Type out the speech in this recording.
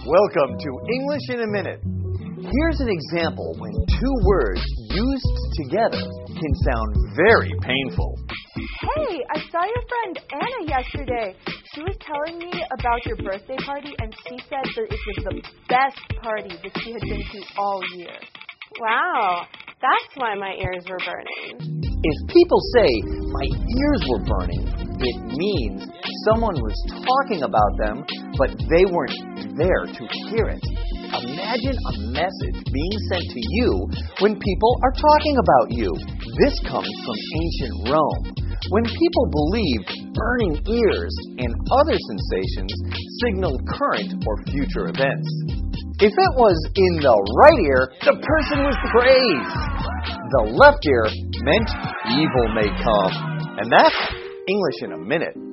Welcome to English in a Minute. Here's an example when two words used together can sound very painful. Hey, I saw your friend Anna yesterday. She was telling me about your birthday party, and she said that it was the best party that she had been to all year. Wow, that's why my ears were burning. If people say, my ears were burning, it means someone was talking about them, but they weren't there to hear it. Imagine a message being sent to you when people are talking about you. This comes from ancient Rome, when people believed burning ears and other sensations signaled current or future events. If it was in the right ear, the person was praised. The left ear meant evil may come. And that's English in a Minute.